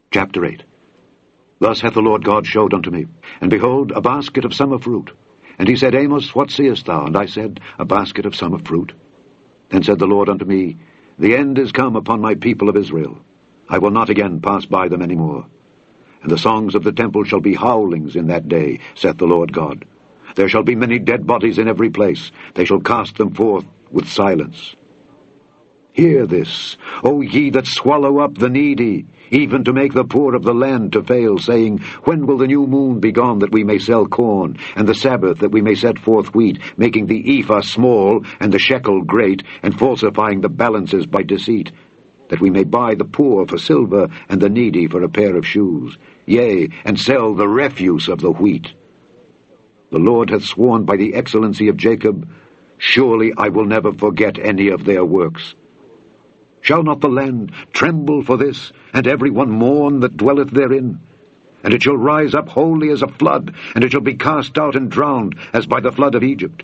Chapter 8. Thus hath the Lord God showed unto me, and behold, a basket of summer fruit. And he said, Amos, what seest thou? And I said, A basket of summer fruit. Then said the Lord unto me, The end is come upon my people of Israel. I will not again pass by them any more. And the songs of the temple shall be howlings in that day, saith the Lord God. There shall be many dead bodies in every place. They shall cast them forth with silence. Hear this, O ye that swallow up the needy, even to make the poor of the land to fail, saying, When will the new moon be gone, that we may sell corn, and the Sabbath, that we may set forth wheat, making the ephah small, and the shekel great, and falsifying the balances by deceit, that we may buy the poor for silver, and the needy for a pair of shoes, yea, and sell the refuse of the wheat? The Lord hath sworn by the excellency of Jacob, Surely I will never forget any of their works. Shall not the land tremble for this, and every one mourn that dwelleth therein? And it shall rise up wholly as a flood, and it shall be cast out and drowned, as by the flood of Egypt.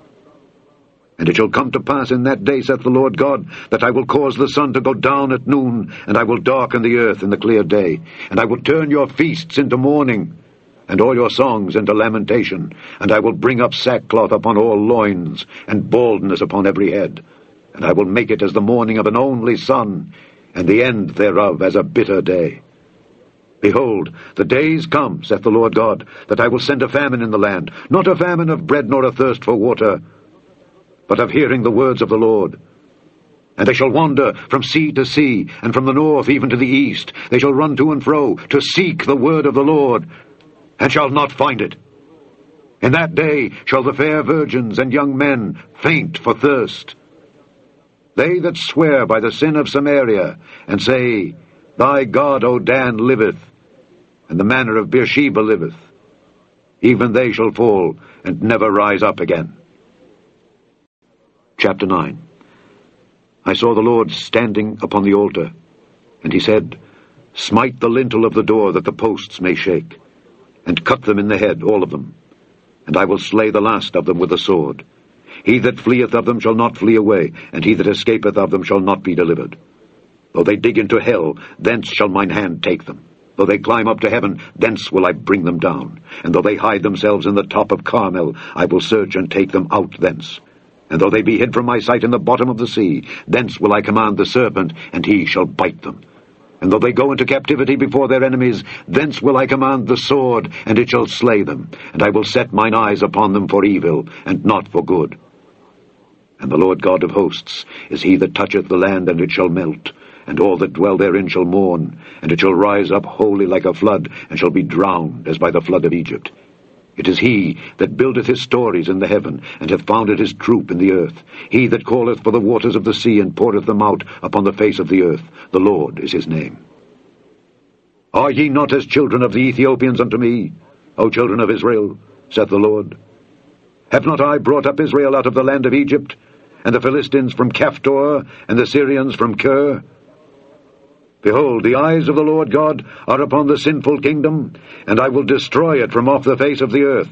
And it shall come to pass in that day, saith the Lord God, that I will cause the sun to go down at noon, and I will darken the earth in the clear day. And I will turn your feasts into mourning, and all your songs into lamentation. And I will bring up sackcloth upon all loins, and baldness upon every head. And I will make it as the mourning of an only son, and the end thereof as a bitter day. Behold, the days come, saith the Lord God, that I will send a famine in the land, not a famine of bread nor a thirst for water, but of hearing the words of the Lord. And they shall wander from sea to sea, and from the north even to the east. They shall run to and fro, to seek the word of the Lord, and shall not find it. In that day shall the fair virgins and young men faint for thirst. They that swear by the sin of Samaria, and say, Thy God, O Dan, liveth, and the manner of Beersheba liveth, even they shall fall, and never rise up again. Chapter 9. I saw the Lord standing upon the altar, and he said, Smite the lintel of the door, that the posts may shake, and cut them in the head, all of them, and I will slay the last of them with the sword. He that fleeth of them shall not flee away, and he that escapeth of them shall not be delivered. Though they dig into hell, thence shall mine hand take them. Though they climb up to heaven, thence will I bring them down. And though they hide themselves in the top of Carmel, I will search and take them out thence. And though they be hid from my sight in the bottom of the sea, thence will I command the serpent, and he shall bite them. And though they go into captivity before their enemies, thence will I command the sword, and it shall slay them. And I will set mine eyes upon them for evil, and not for good. And the Lord God of hosts is he that toucheth the land, and it shall melt, and all that dwell therein shall mourn, and it shall rise up wholly like a flood, and shall be drowned as by the flood of Egypt. It is he that buildeth his stories in the heaven, and hath founded his troop in the earth. He that calleth for the waters of the sea, and poureth them out upon the face of the earth. The Lord is his name. Are ye not as children of the Ethiopians unto me, O children of Israel, saith the Lord? Have not I brought up Israel out of the land of Egypt, and the Philistines from Caphtor, and the Syrians from Kir? Behold, the eyes of the Lord God are upon the sinful kingdom, and I will destroy it from off the face of the earth,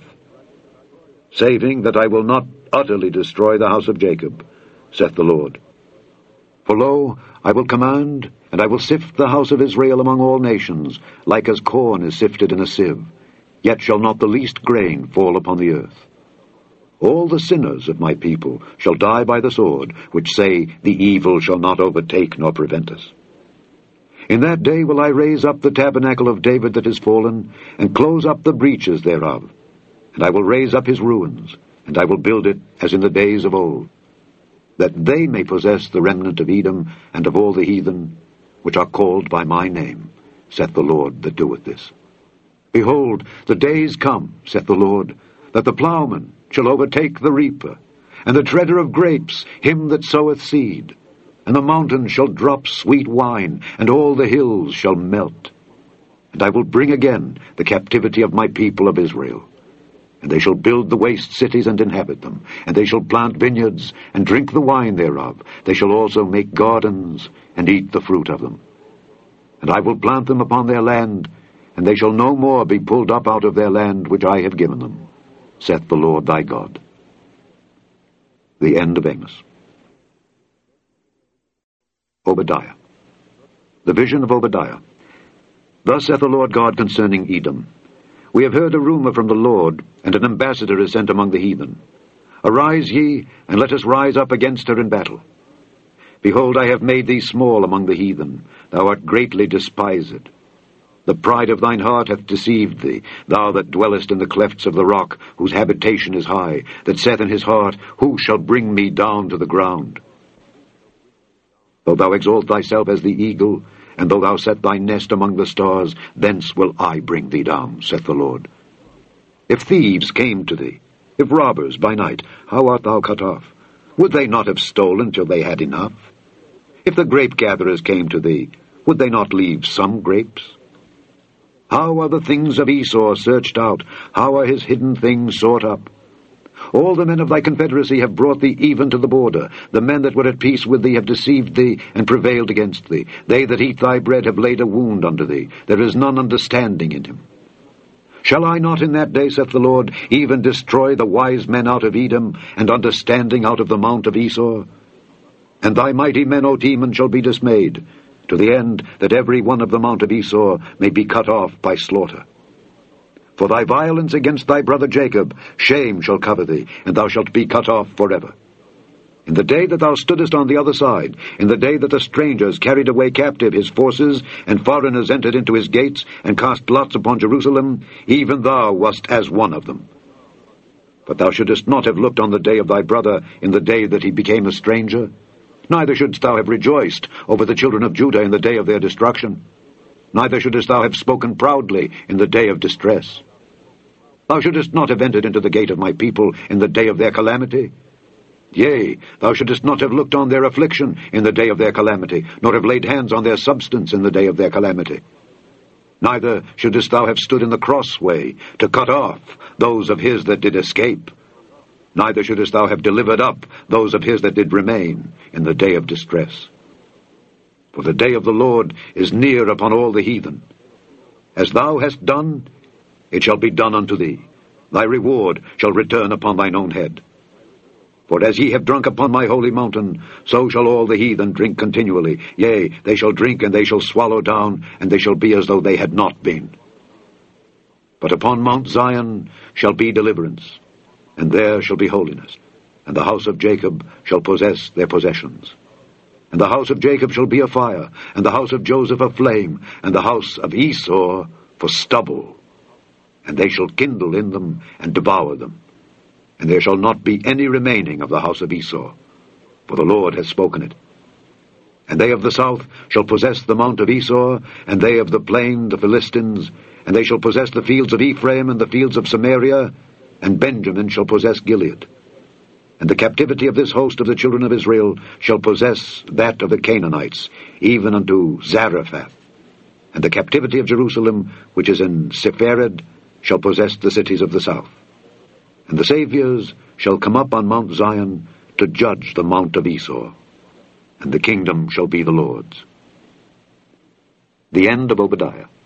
saving that I will not utterly destroy the house of Jacob, saith the Lord. For lo, I will command, and I will sift the house of Israel among all nations, like as corn is sifted in a sieve, yet shall not the least grain fall upon the earth. All the sinners of my people shall die by the sword, which say, The evil shall not overtake nor prevent us. In that day will I raise up the tabernacle of David that is fallen, and close up the breaches thereof. And I will raise up his ruins, and I will build it as in the days of old, that they may possess the remnant of Edom, and of all the heathen, which are called by my name, saith the Lord that doeth this. Behold, the days come, saith the Lord, that the plowman shall overtake the reaper, and the treader of grapes him that soweth seed. And the mountains shall drop sweet wine, and all the hills shall melt. And I will bring again the captivity of my people of Israel. And they shall build the waste cities and inhabit them. And they shall plant vineyards, and drink the wine thereof. They shall also make gardens, and eat the fruit of them. And I will plant them upon their land, and they shall no more be pulled up out of their land which I have given them, saith the Lord thy God. The end of Amos. Obadiah. The vision of Obadiah. Thus saith the Lord God concerning Edom, We have heard a rumour from the Lord, and an ambassador is sent among the heathen. Arise ye, and let us rise up against her in battle. Behold, I have made thee small among the heathen, thou art greatly despised. The pride of thine heart hath deceived thee, thou that dwellest in the clefts of the rock, whose habitation is high, that saith in his heart, Who shall bring me down to the ground? Though thou exalt thyself as the eagle, and though thou set thy nest among the stars, thence will I bring thee down, saith the Lord. If thieves came to thee, if robbers by night, how art thou cut off? Would they not have stolen till they had enough? If the grape-gatherers came to thee, would they not leave some grapes? How are the things of Esau searched out? How are his hidden things sought up? All the men of thy confederacy have brought thee even to the border. The men that were at peace with thee have deceived thee and prevailed against thee. They that eat thy bread have laid a wound unto thee. There is none understanding in him. Shall I not in that day, saith the Lord, even destroy the wise men out of Edom, and understanding out of the mount of Esau? And thy mighty men, O Teman, shall be dismayed, to the end that every one of the mount of Esau may be cut off by slaughter. For thy violence against thy brother Jacob, shame shall cover thee, and thou shalt be cut off forever. In the day that thou stoodest on the other side, in the day that the strangers carried away captive his forces, and foreigners entered into his gates, and cast lots upon Jerusalem, even thou wast as one of them. But thou shouldest not have looked on the day of thy brother in the day that he became a stranger, neither shouldst thou have rejoiced over the children of Judah in the day of their destruction, neither shouldest thou have spoken proudly in the day of distress. Thou shouldest not have entered into the gate of my people in the day of their calamity. Yea, thou shouldest not have looked on their affliction in the day of their calamity, nor have laid hands on their substance in the day of their calamity. Neither shouldest thou have stood in the crossway to cut off those of his that did escape. Neither shouldest thou have delivered up those of his that did remain in the day of distress. For the day of the Lord is near upon all the heathen. As thou hast done, it shall be done unto thee. Thy reward shall return upon thine own head. For as ye have drunk upon my holy mountain, so shall all the heathen drink continually. Yea, they shall drink, and they shall swallow down, and they shall be as though they had not been. But upon Mount Zion shall be deliverance, and there shall be holiness, and the house of Jacob shall possess their possessions. And the house of Jacob shall be a fire, and the house of Joseph a flame, and the house of Esau for stubble. And they shall kindle in them, and devour them. And there shall not be any remaining of the house of Esau, for the Lord hath spoken it. And they of the south shall possess the mount of Esau, and they of the plain the Philistines, and they shall possess the fields of Ephraim and the fields of Samaria, and Benjamin shall possess Gilead. And the captivity of this host of the children of Israel shall possess that of the Canaanites, even unto Zarephath. And the captivity of Jerusalem, which is in Sepharad, shall possess the cities of the south. And the Saviours shall come up on Mount Zion to judge the mount of Esau, and the kingdom shall be the Lord's. The end of Obadiah.